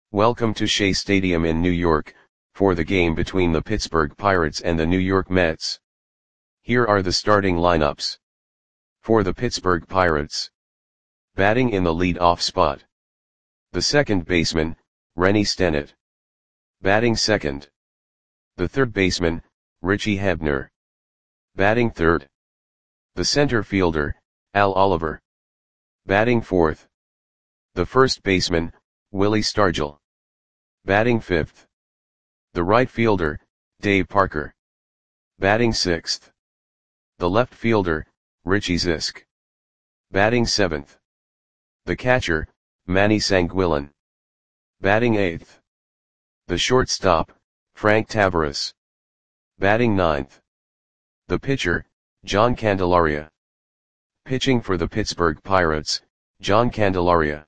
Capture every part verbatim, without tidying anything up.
Welcome to Shea Stadium in New York, for the game between the Pittsburgh Pirates and the New York Mets. Here are the starting lineups. For the Pittsburgh Pirates. Batting in the lead-off spot. The second baseman, Rennie Stennett. Batting second. The third baseman, Richie Hebner. Batting third. The center fielder, Al Oliver. Batting fourth. The first baseman, Willie Stargell. Batting fifth. The right fielder, Dave Parker. Batting sixth. The left fielder, Richie Zisk. Batting seventh. The catcher, Manny Sanguillen. Batting eighth. The shortstop, Frank Taveras. Batting ninth. The pitcher, John Candelaria. Pitching for the Pittsburgh Pirates, John Candelaria.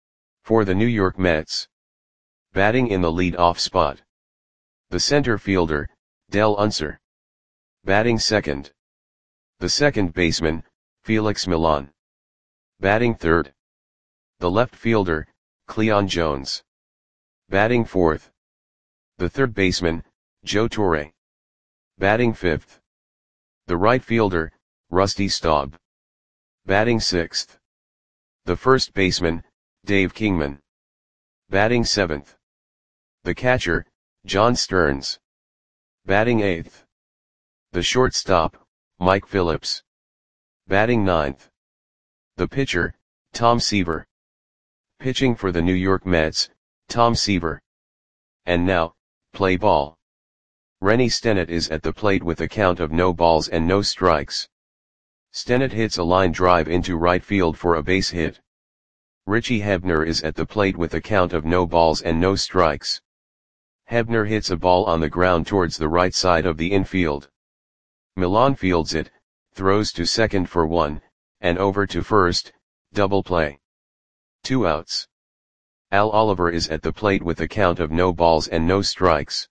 For the New York Mets. Batting in the lead-off spot. The center fielder, Del Unser. Batting second. The second baseman, Felix Millan. Batting third. The left fielder, Cleon Jones. Batting fourth. The third baseman, Joe Torre. Batting fifth. The right fielder, Rusty Staub. Batting sixth. The first baseman, Dave Kingman. Batting seventh. The catcher, John Stearns. Batting eighth. The shortstop, Mike Phillips. Batting ninth. The pitcher, Tom Seaver. Pitching for the New York Mets, Tom Seaver. And now, play ball. Rennie Stennett is at the plate with a count of no balls and no strikes. Stennett hits a line drive into right field for a base hit. Richie Hebner is at the plate with a count of no balls and no strikes. Hebner hits a ball on the ground towards the right side of the infield. Millan fields it, throws to second for one, and over to first, double play. Two outs. Al Oliver is at the plate with a count of no balls and no strikes.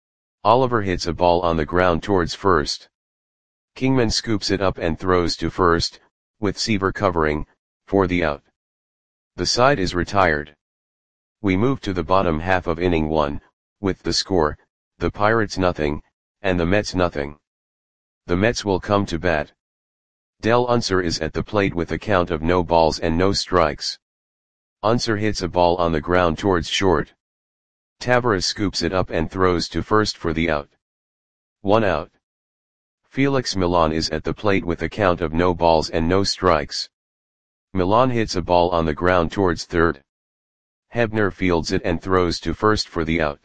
Oliver hits a ball on the ground towards first. Kingman scoops it up and throws to first, with Seaver covering, for the out. The side is retired. We move to the bottom half of inning one, with the score, the Pirates nothing, and the Mets nothing. The Mets will come to bat. Del Unser is at the plate with a count of no balls and no strikes. Unser hits a ball on the ground towards short. Taveras scoops it up and throws to first for the out. One out. Felix Millan is at the plate with a count of no balls and no strikes. Millan hits a ball on the ground towards third. Hebner fields it and throws to first for the out.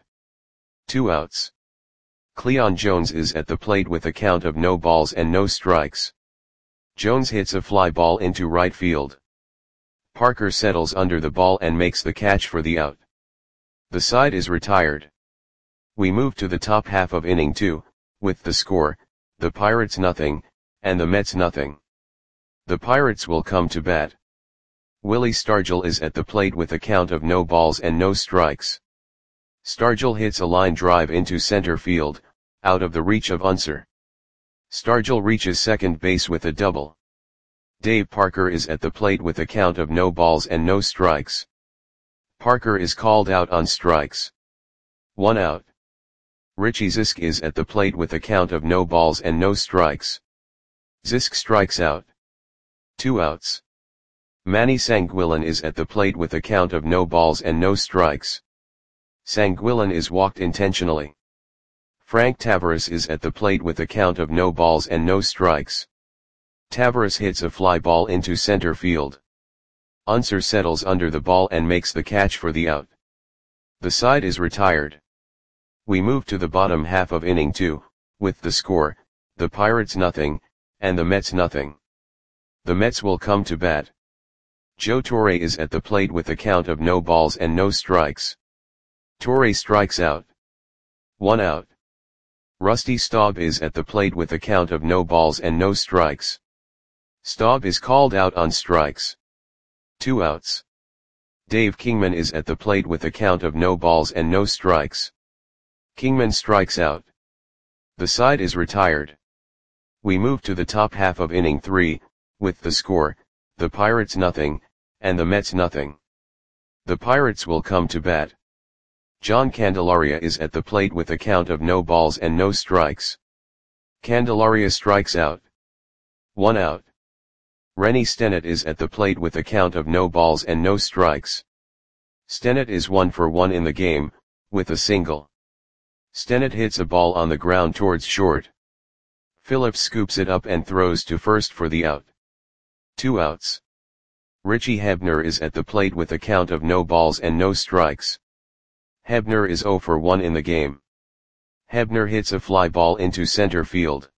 Two outs. Cleon Jones is at the plate with a count of no balls and no strikes. Jones hits a fly ball into right field. Parker settles under the ball and makes the catch for the out. The side is retired. We move to the top half of inning two, with the score, the Pirates nothing, and the Mets nothing. The Pirates will come to bat. Willie Stargell is at the plate with a count of no balls and no strikes. Stargell hits a line drive into center field, out of the reach of Unser. Stargell reaches second base with a double. Dave Parker is at the plate with a count of no balls and no strikes. Parker is called out on strikes. One out. Richie Zisk is at the plate with a count of no balls and no strikes. Zisk strikes out. Two outs. Manny Sanguillen is at the plate with a count of no balls and no strikes. Sanguillen is walked intentionally. Frank Taveras is at the plate with a count of no balls and no strikes. Taveras hits a fly ball into center field. Unser settles under the ball and makes the catch for the out. The side is retired. We move to the bottom half of inning two, with the score, the Pirates nothing, and the Mets nothing. The Mets will come to bat. Joe Torre is at the plate with a count of no balls and no strikes. Torre strikes out. One out. Rusty Staub is at the plate with a count of no balls and no strikes. Staub is called out on strikes. Two outs. Dave Kingman is at the plate with a count of no balls and no strikes. Kingman strikes out. The side is retired. We move to the top half of inning three, with the score, the Pirates nothing, and the Mets nothing. The Pirates will come to bat. John Candelaria is at the plate with a count of no balls and no strikes. Candelaria strikes out. One out. Rennie Stennett is at the plate with a count of no balls and no strikes. Stennett is one for one in the game, with a single. Stennett hits a ball on the ground towards short. Phillips scoops it up and throws to first for the out. Two outs. Richie Hebner is at the plate with a count of no balls and no strikes. Hebner is zero for one in the game. Hebner hits a fly ball into center field.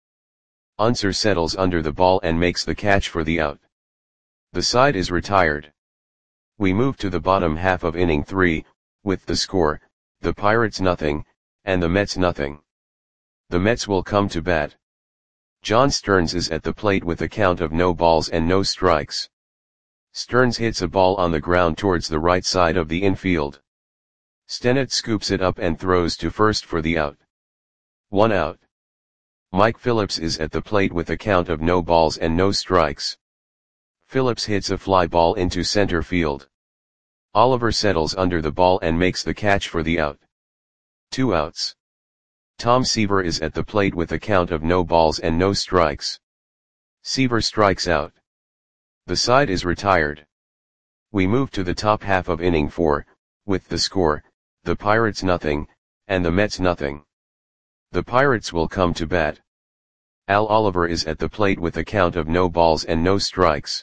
Unser settles under the ball and makes the catch for the out. The side is retired. We move to the bottom half of inning three, with the score, the Pirates nothing, and the Mets nothing. The Mets will come to bat. John Stearns is at the plate with a count of no balls and no strikes. Stearns hits a ball on the ground towards the right side of the infield. Stennett scoops it up and throws to first for the out. One out. Mike Phillips is at the plate with a count of no balls and no strikes. Phillips hits a fly ball into center field. Oliver settles under the ball and makes the catch for the out. Two outs. Tom Seaver is at the plate with a count of no balls and no strikes. Seaver strikes out. The side is retired. We move to the top half of inning four, with the score, the Pirates nothing, and the Mets nothing. The Pirates will come to bat. Al Oliver is at the plate with a count of no balls and no strikes.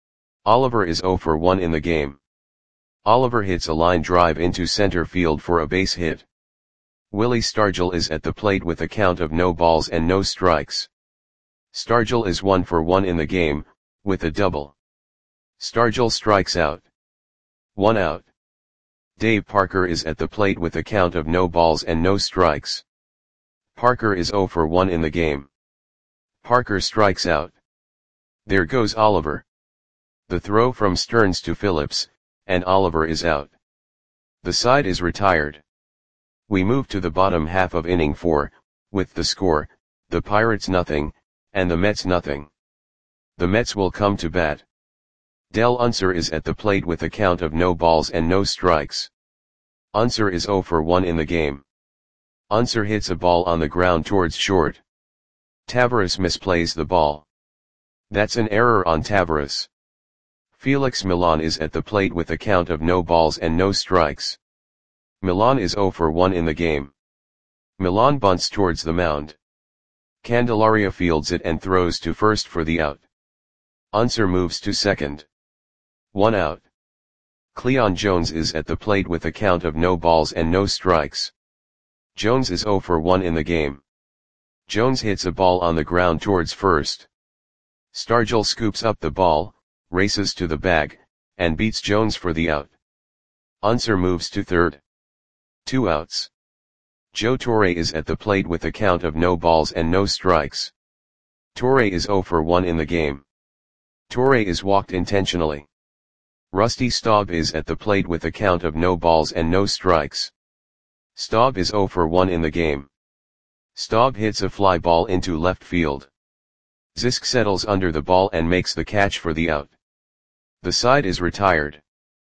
Oliver is zero for one in the game. Oliver hits a line drive into center field for a base hit. Willie Stargell is at the plate with a count of no balls and no strikes. Stargell is one for one in the game, with a double. Stargell strikes out. One out. Dave Parker is at the plate with a count of no balls and no strikes. Parker is zero for one in the game. Parker strikes out. There goes Oliver. The throw from Stearns to Phillips, and Oliver is out. The side is retired. We move to the bottom half of inning four, with the score, the Pirates nothing, and the Mets nothing. The Mets will come to bat. Del Unser is at the plate with a count of no balls and no strikes. Unser is zero for one in the game. Unser hits a ball on the ground towards short. Tavares misplays the ball. That's an error on Tavares. Felix Milan is at the plate with a count of no balls and no strikes. Milan is zero for one in the game. Milan bunts towards the mound. Candelaria fields it and throws to first for the out. Unser moves to second. One out. Cleon Jones is at the plate with a count of no balls and no strikes. Jones is zero for one in the game. Jones hits a ball on the ground towards first. Stargell scoops up the ball, races to the bag, and beats Jones for the out. Unser moves to third. Two outs. Joe Torre is at the plate with a count of no balls and no strikes. Torre is zero for one in the game. Torre is walked intentionally. Rusty Staub is at the plate with a count of no balls and no strikes. Staub is zero for one in the game. Staub hits a fly ball into left field. Zisk settles under the ball and makes the catch for the out. The side is retired.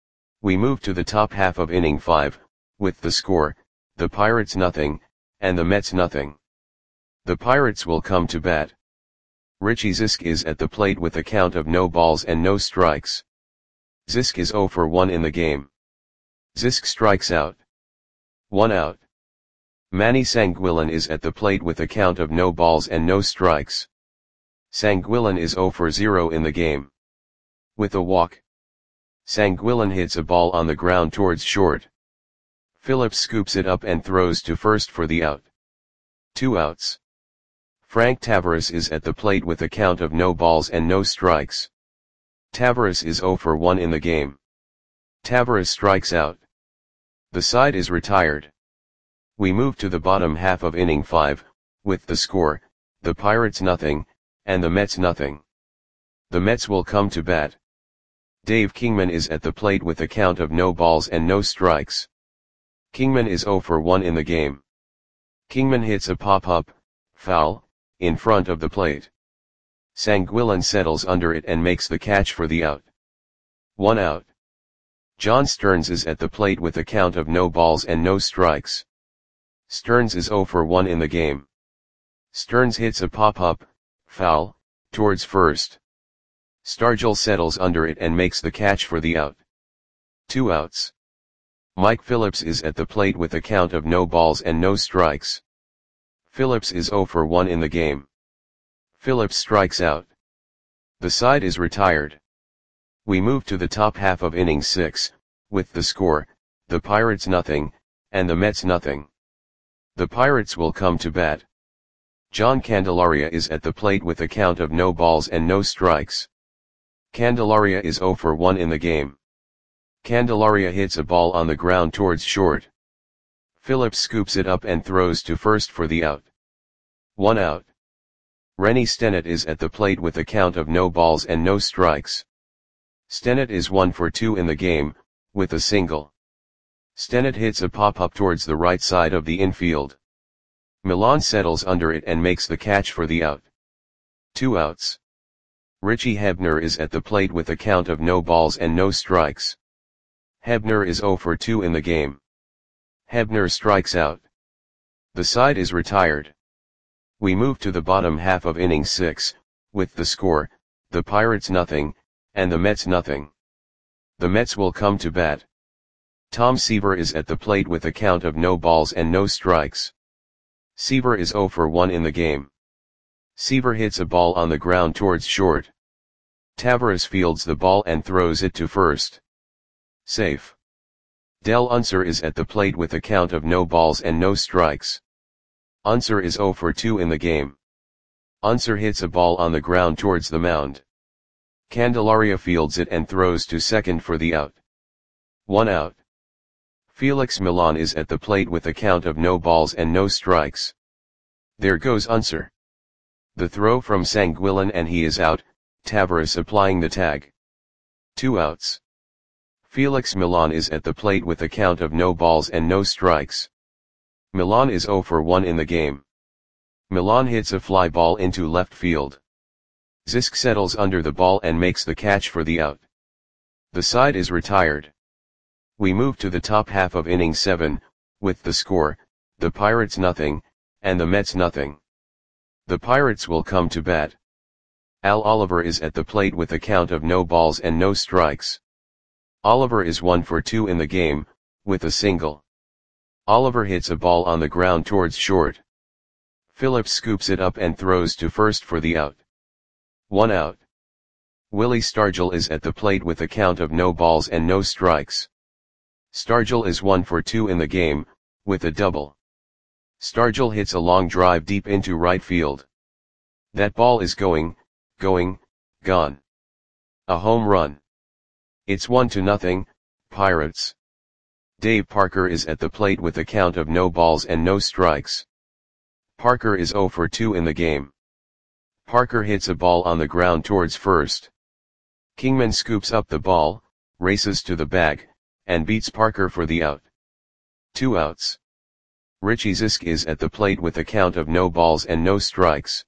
We move to the top half of inning five, with the score, the Pirates nothing, and the Mets nothing. The Pirates will come to bat. Richie Zisk is at the plate with a count of no balls and no strikes. Zisk is zero for one in the game. Zisk strikes out. One out. Manny Sanguillen is at the plate with a count of no balls and no strikes. Sanguillen is zero for zero in the game. With a walk. Sanguillen hits a ball on the ground towards short. Phillips scoops it up and throws to first for the out. Two outs. Frank Tavares is at the plate with a count of no balls and no strikes. Tavares is zero for one in the game. Tavares strikes out. The side is retired. We move to the bottom half of inning five, with the score, the Pirates nothing, and the Mets nothing. The Mets will come to bat. Dave Kingman is at the plate with a count of no balls and no strikes. Kingman is zero for one in the game. Kingman hits a pop-up, foul, in front of the plate. Sanguillen settles under it and makes the catch for the out. One out. John Stearns is at the plate with a count of no balls and no strikes. Stearns is zero for one in the game. Stearns hits a pop-up, foul, towards first. Stargell settles under it and makes the catch for the out. Two outs. Mike Phillips is at the plate with a count of no balls and no strikes. Phillips is zero for one in the game. Phillips strikes out. The side is retired. We move to the top half of inning six, with the score, the Pirates nothing, and the Mets nothing. The Pirates will come to bat. John Candelaria is at the plate with a count of no balls and no strikes. Candelaria is zero for one in the game. Candelaria hits a ball on the ground towards short. Phillips scoops it up and throws to first for the out. One out. Rennie Stennett is at the plate with a count of no balls and no strikes. Stennett is one for two in the game, with a single. Stennett hits a pop-up towards the right side of the infield. Milan settles under it and makes the catch for the out. Two outs. Richie Hebner is at the plate with a count of no balls and no strikes. Hebner is zero for two in the game. Hebner strikes out. The side is retired. We move to the bottom half of inning six, with the score, the Pirates nothing, and the Mets nothing. The Mets will come to bat. Tom Seaver is at the plate with a count of no balls and no strikes. Seaver is zero for one in the game. Seaver hits a ball on the ground towards short. Tavares fields the ball and throws it to first. Safe. Del Unser is at the plate with a count of no balls and no strikes. Unser is zero for two in the game. Unser hits a ball on the ground towards the mound. Candelaria fields it and throws to second for the out. One out. Felix Milan is at the plate with a count of no balls and no strikes. There goes Unser. The throw from Sanguillen and he is out, Tavares applying the tag. Two outs. Felix Milan is at the plate with a count of no balls and no strikes. Milan is zero for one in the game. Milan hits a fly ball into left field. Zisk settles under the ball and makes the catch for the out. The side is retired. We move to the top half of inning seven, with the score, the Pirates nothing, and the Mets nothing. The Pirates will come to bat. Al Oliver is at the plate with a count of no balls and no strikes. Oliver is one for two in the game, with a single. Oliver hits a ball on the ground towards short. Phillips scoops it up and throws to first for the out. One out. Willie Stargell is at the plate with a count of no balls and no strikes. Stargell is one for two in the game, with a double. Stargell hits a long drive deep into right field. That ball is going, going, gone. A home run. It's one to nothing, Pirates. Dave Parker is at the plate with a count of no balls and no strikes. Parker is zero for two in the game. Parker hits a ball on the ground towards first. Kingman scoops up the ball, races to the bag, and beats Parker for the out. Two outs. Richie Zisk is at the plate with a count of no balls and no strikes.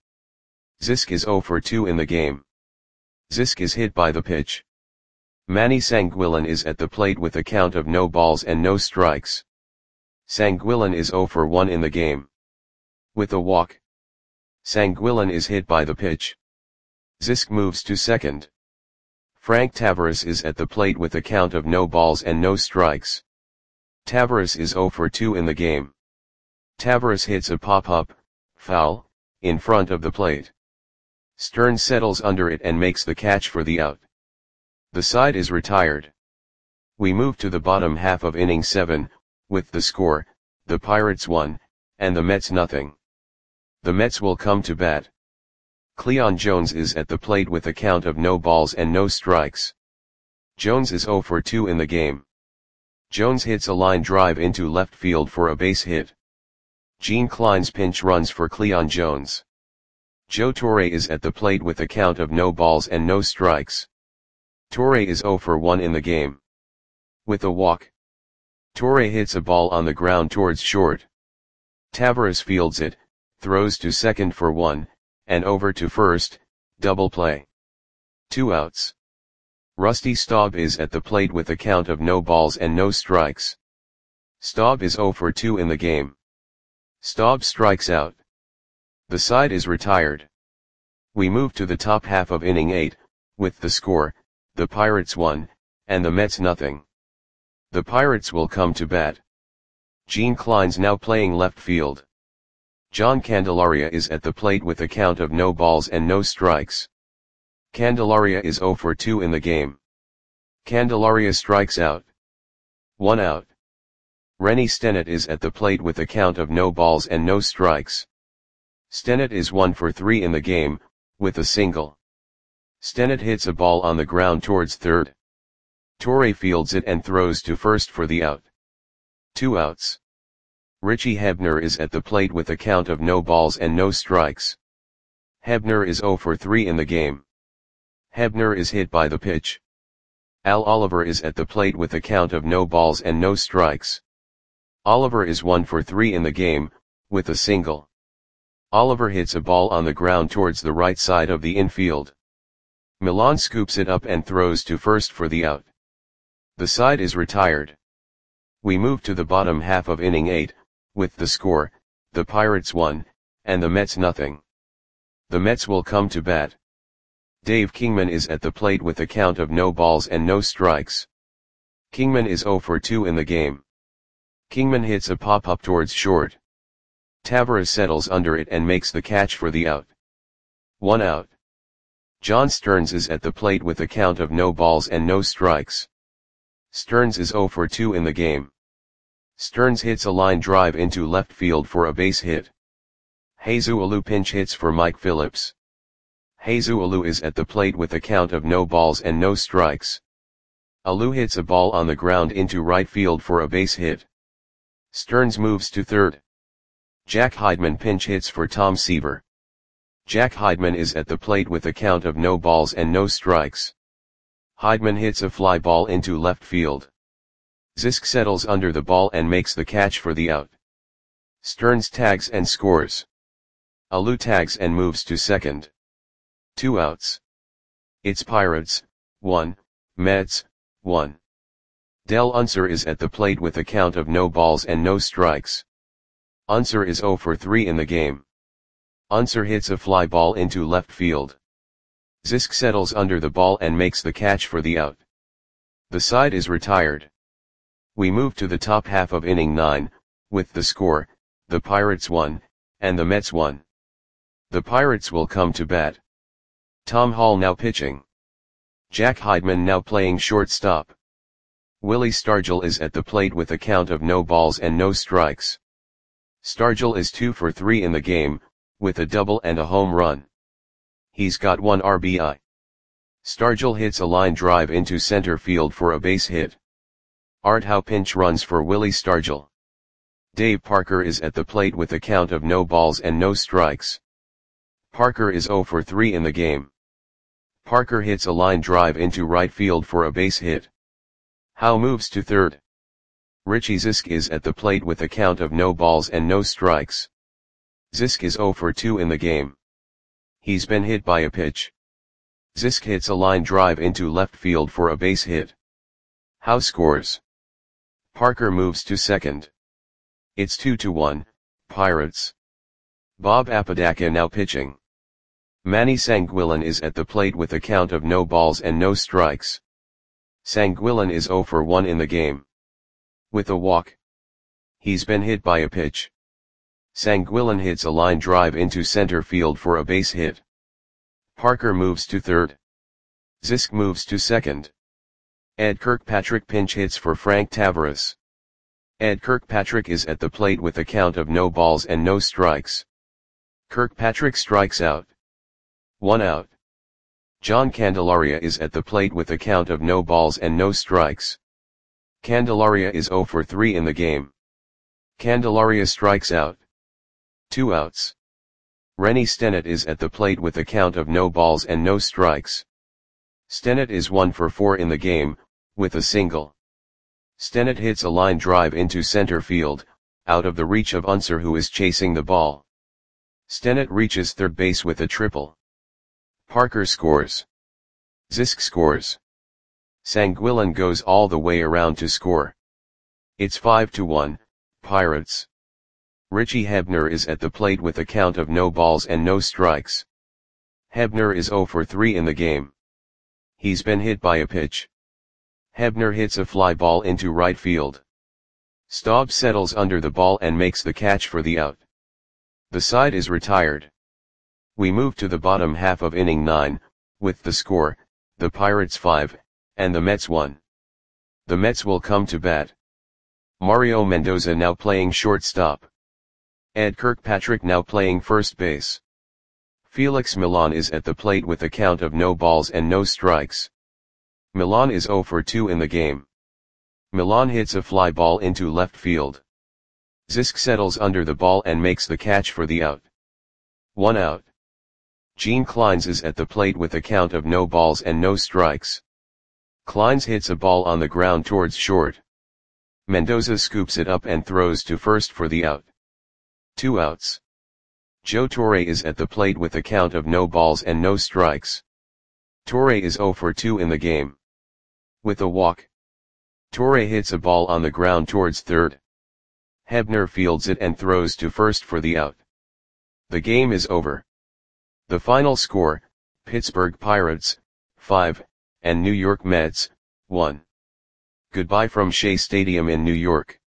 Zisk is zero for two in the game. Zisk is hit by the pitch. Manny Sanguillen is at the plate with a count of no balls and no strikes. Sanguillen is zero for one in the game. With a walk. Sanguillen is hit by the pitch. Zisk moves to second. Frank Tavares is at the plate with a count of no balls and no strikes. Tavares is zero for two in the game. Tavares hits a pop-up, foul, in front of the plate. Stearns settles under it and makes the catch for the out. The side is retired. We move to the bottom half of inning seven, with the score, the Pirates one, and the Mets nothing. The Mets will come to bat. Cleon Jones is at the plate with a count of no balls and no strikes. Jones is zero for two in the game. Jones hits a line drive into left field for a base hit. Gene Klein's pinch runs for Cleon Jones. Joe Torre is at the plate with a count of no balls and no strikes. Torre is zero for one in the game. With a walk. Torre hits a ball on the ground towards short. Tavares fields it, throws to second for one, and over to first, double play. Two outs. Rusty Staub is at the plate with a count of no balls and no strikes. Staub is zero for two in the game. Staub strikes out. The side is retired. We move to the top half of inning eight, with the score, the Pirates one, and the Mets nothing. The Pirates will come to bat. Gene Klein's now playing left field. John Candelaria is at the plate with a count of no balls and no strikes. Candelaria is zero for two in the game. Candelaria strikes out. One out. Rennie Stennett is at the plate with a count of no balls and no strikes. Stennett is one for three in the game, with a single. Stennett hits a ball on the ground towards third. Torre fields it and throws to first for the out. Two outs. Richie Hebner is at the plate with a count of no balls and no strikes. Hebner is zero for three in the game. Hebner is hit by the pitch. Al Oliver is at the plate with a count of no balls and no strikes. Oliver is one for three in the game, with a single. Oliver hits a ball on the ground towards the right side of the infield. Milan scoops it up and throws to first for the out. The side is retired. We move to the bottom half of inning eight, with the score, the Pirates one, and the Mets nothing. The Mets will come to bat. Dave Kingman is at the plate with a count of no balls and no strikes. Kingman is zero for two in the game. Kingman hits a pop-up towards short. Tavares settles under it and makes the catch for the out. One out. John Stearns is at the plate with a count of no balls and no strikes. Stearns is zero for two in the game. Stearns hits a line drive into left field for a base hit. Jesus Alou pinch hits for Mike Phillips. Jesus Alou is at the plate with a count of no balls and no strikes. Alou hits a ball on the ground into right field for a base hit. Stearns moves to third. Jack Heidman pinch hits for Tom Seaver. Jack Heidman is at the plate with a count of no balls and no strikes. Heidman hits a fly ball into left field. Zisk settles under the ball and makes the catch for the out. Stearns tags and scores. Alou tags and moves to second. Two outs. It's Pirates, one, Mets, one. Del Unser is at the plate with a count of no balls and no strikes. Unser is zero for three in the game. Unser hits a fly ball into left field. Zisk settles under the ball and makes the catch for the out. The side is retired. We move to the top half of inning nine, with the score, the Pirates one, and the Mets one. The Pirates will come to bat. Tom Hall now pitching. Jack Heidman now playing shortstop. Willie Stargell is at the plate with a count of no balls and no strikes. Stargell is two for three in the game, with a double and a home run. He's got one R B I. Stargell hits a line drive into center field for a base hit. Art Howe pinch runs for Willie Stargell. Dave Parker is at the plate with a count of no balls and no strikes. Parker is zero for three in the game. Parker hits a line drive into right field for a base hit. Howe moves to third. Richie Zisk is at the plate with a count of no balls and no strikes. Zisk is zero for two in the game. He's been hit by a pitch. Zisk hits a line drive into left field for a base hit. Howe scores. Parker moves to second. It's two to one, Pirates. Bob Apodaca now pitching. Manny Sanguillen is at the plate with a count of no balls and no strikes. Sanguillen is zero for one in the game. With a walk. He's been hit by a pitch. Sanguillen hits a line drive into center field for a base hit. Parker moves to third. Zisk moves to second. Ed Kirkpatrick pinch hits for Frank Tavares. Ed Kirkpatrick is at the plate with a count of no balls and no strikes. Kirkpatrick strikes out. One out. John Candelaria is at the plate with a count of no balls and no strikes. Candelaria is zero for three in the game. Candelaria strikes out. Two outs. Rennie Stennett is at the plate with a count of no balls and no strikes. Stennett is one for four in the game, with a single. Stennett hits a line drive into center field, out of the reach of Unser who is chasing the ball. Stennett reaches third base with a triple. Parker scores. Zisk scores. Sanguillen goes all the way around to score. It's five to one, Pirates. Richie Hebner is at the plate with a count of no balls and no strikes. Hebner is zero for three in the game. He's been hit by a pitch. Hebner hits a fly ball into right field. Staub settles under the ball and makes the catch for the out. The side is retired. We move to the bottom half of inning nine, with the score, the Pirates five, and the Mets one. The Mets will come to bat. Mario Mendoza now playing shortstop. Ed Kirkpatrick now playing first base. Felix Millan is at the plate with a count of no balls and no strikes. Millan is zero for two in the game. Millan hits a fly ball into left field. Zisk settles under the ball and makes the catch for the out. One out. Gene Kleins is at the plate with a count of no balls and no strikes. Kleins hits a ball on the ground towards short. Mendoza scoops it up and throws to first for the out. Two outs. Joe Torre is at the plate with a count of no balls and no strikes. Torre is zero for two in the game. With a walk. Torre hits a ball on the ground towards third. Hebner fields it and throws to first for the out. The game is over. The final score, Pittsburgh Pirates, five, and New York Mets, one. Goodbye from Shea Stadium in New York.